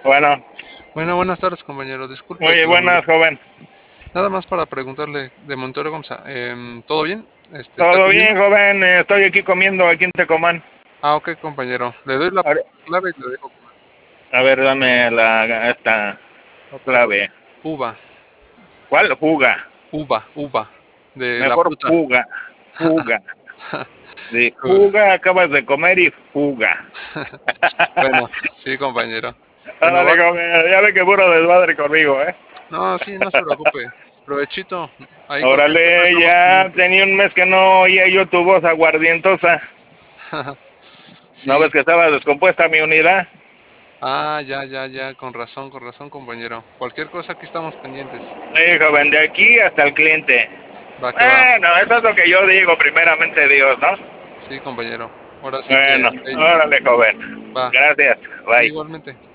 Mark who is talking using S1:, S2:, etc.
S1: Bueno,
S2: Bueno, buenas tardes, compañero. Disculpe
S1: muy
S2: que lo
S1: buenas,
S2: moleste.
S1: joven.
S2: Nada más para preguntarle de Montero Gonza. ¿Todo bien? ¿Está
S1: ¿Todo
S2: comiendo?
S1: bien, joven? Estoy aquí comiendo aquí en Tecomán.
S2: Ah, ok, compañero. Le doy la
S1: A
S2: clave y le dejo comer.
S1: a ver, dame esta
S2: Ok.
S1: clave.
S2: Uva,
S1: ¿Cuál? Fuga.
S2: uva, de la
S1: Mejor
S2: fruta.
S1: fuga. Fuga. De
S2: Uh,
S1: fuga acabas de comer y fuga.
S2: Bueno, sí, compañero. Bueno,
S1: Ándale, joven. Ya ve que puro desmadre conmigo, ¿eh?
S2: No, sí, no se preocupe. Provechito. Ahí cualquier cosa
S1: Órale,
S2: estamos
S1: ya
S2: pendientes.
S1: tenía un mes que no oía yo tu voz aguardientosa. ¿No ves
S2: Sí.
S1: que estaba descompuesta mi unidad?
S2: Ah, ya. Con razón, compañero. Cualquier cosa aquí estamos pendientes.
S1: Sí, joven, de aquí hasta el cliente.
S2: Va que va.
S1: Bueno, eso es lo que yo digo, primeramente Dios, ¿no?
S2: Sí, compañero. Ahora sí que
S1: Bueno,
S2: ahí
S1: órale, joven.
S2: va.
S1: Gracias.
S2: Sí,
S1: Bye.
S2: igualmente.